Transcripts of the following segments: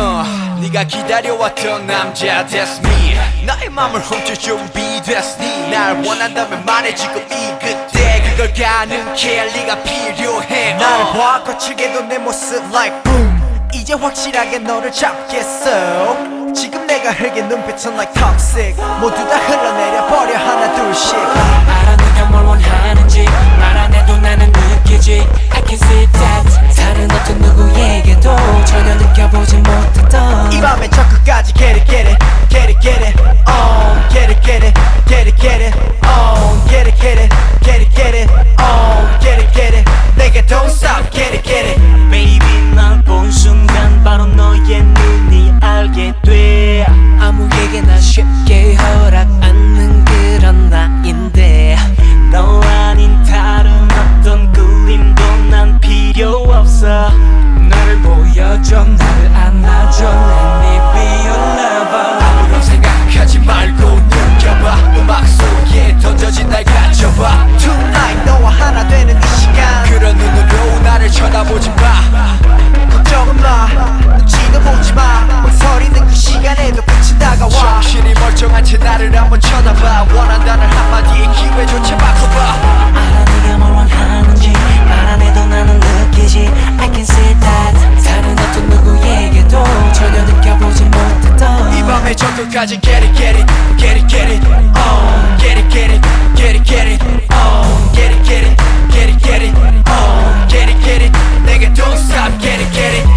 네가 기다려왔던 남자 that's me. 나의 맘을 훔칠 준비됐니? 날 원한다면 말해 지금 이 그때 그걸 가능케 네가 필요해. 나를 봐 거칠게도 내 모습 like boom. 이제 확실하게 너를 잡겠어. 지금 내가 흘긴 눈빛은 like toxic. 모두 다 흘러내려 버려 하나 둘씩. 알아 네가 뭘 원하는지 말 안 해도 나는 느끼지. I can see that 다른 어떤 누구에게도 전혀 느껴보지 못했던 이 밤에 저 끝까지 get it get it get it get it on get it get it get it get it on get it get it get it get it on get it get it 내게 don't stop get it get it. Baby 널 본 순간 바로 너의 눈이 알게 돼. 아무에게나 쉽게 허락 않는 그런 나인데 너 아닌 다른 어떤 그림도 난 필요 없어. 나를 보여줘 나를 안아줘 Let me be your lover. 아무런 생각하지 말고 느껴봐. 음악 속에 던져진 날 가져봐. Tonight 너와 하나 되는 이 시간 그런 눈으로 나를 쳐다보지 마. 걱정은 마 눈치도 보지 마 망설이는 그 시간에도 끝이 다가와. 정신이 멀쩡한 채 나를 한번 쳐다봐. 원한다는 한마디에 기회조차 바꿔봐. 알아 네가 뭘 원하는지 말 안 해도 나는 느끼지. I can see that 다른 어떤 누구에게도 전혀 느껴보지 못했던 이 밤의 저 끝까지 get it get it get it get it on get it get it get it get it on get it get it get it get it on get it get it 내게 don't stop get it get it.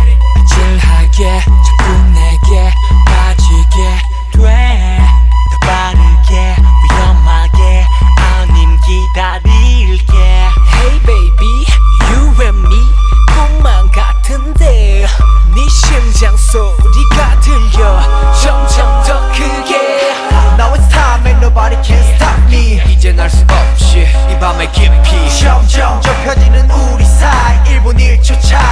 아찔하게 자꾸 내게 빠지게 돼. 더 빠르게 위험하게 아님 기다릴게. Hey baby you and me 꿈만 같은데 네 심장 소리가 들려 점점 더 크게. Now it's time and nobody can stop me. 이제 날 수 없이 이 밤의 깊이 점점 좁혀지는 우리 사이 1분 1초 차이.